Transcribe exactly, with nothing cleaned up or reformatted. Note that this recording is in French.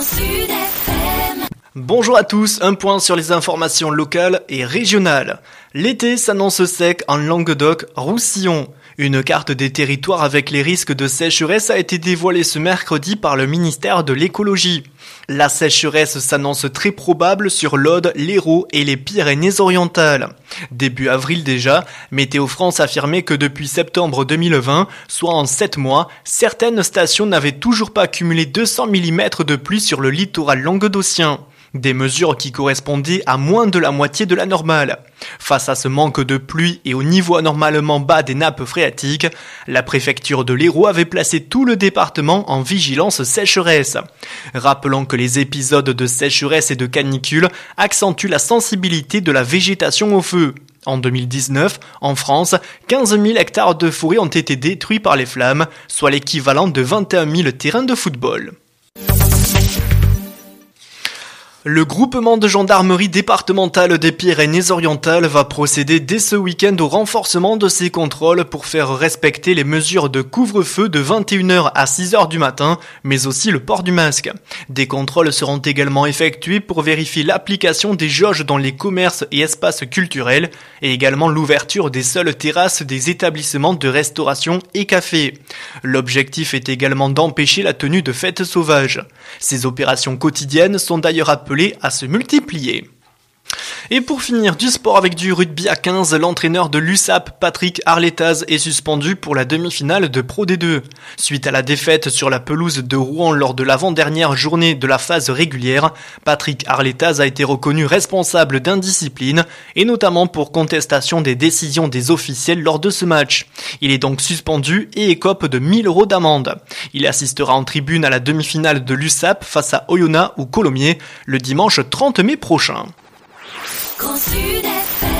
Sud F M. Bonjour à tous, un point sur les informations locales et régionales. L'été s'annonce sec en Languedoc-Roussillon. Une carte des territoires avec les risques de sécheresse a été dévoilée ce mercredi par le ministère de l'écologie. La sécheresse s'annonce très probable sur l'Aude, l'Hérault et les Pyrénées-Orientales. Début avril déjà, Météo France affirmait que depuis septembre deux mille vingt, soit en sept mois, certaines stations n'avaient toujours pas accumulé deux cents millimètres de pluie sur le littoral languedocien. Des mesures qui correspondaient à moins de la moitié de la normale. Face à ce manque de pluie et au niveau anormalement bas des nappes phréatiques, la préfecture de l'Hérault avait placé tout le département en vigilance sécheresse. Rappelons que les épisodes de sécheresse et de canicule accentuent la sensibilité de la végétation au feu. En deux mille dix-neuf, en France, quinze mille hectares de forêt ont été détruits par les flammes, soit l'équivalent de vingt et un mille terrains de football. Le groupement de gendarmerie départementale des Pyrénées-Orientales va procéder dès ce week-end au renforcement de ses contrôles pour faire respecter les mesures de couvre-feu de vingt et une heures à six heures du matin, mais aussi le port du masque. Des contrôles seront également effectués pour vérifier l'application des jauges dans les commerces et espaces culturels et également l'ouverture des seules terrasses des établissements de restauration et cafés. L'objectif est également d'empêcher la tenue de fêtes sauvages. Ces opérations quotidiennes sont d'ailleurs appelées à se multiplier. Et pour finir, du sport avec du rugby à quinze, l'entraîneur de l'U S A P, Patrick Arletaz, est suspendu pour la demi-finale de Pro D deux. Suite à la défaite sur la pelouse de Rouen lors de l'avant-dernière journée de la phase régulière, Patrick Arletaz a été reconnu responsable d'indiscipline, et notamment pour contestation des décisions des officiels lors de ce match. Il est donc suspendu et écope de mille euros d'amende. Il assistera en tribune à la demi-finale de l'U S A P face à Oyonnax ou Colomiers le dimanche trente mai prochain. Grand Sud F M.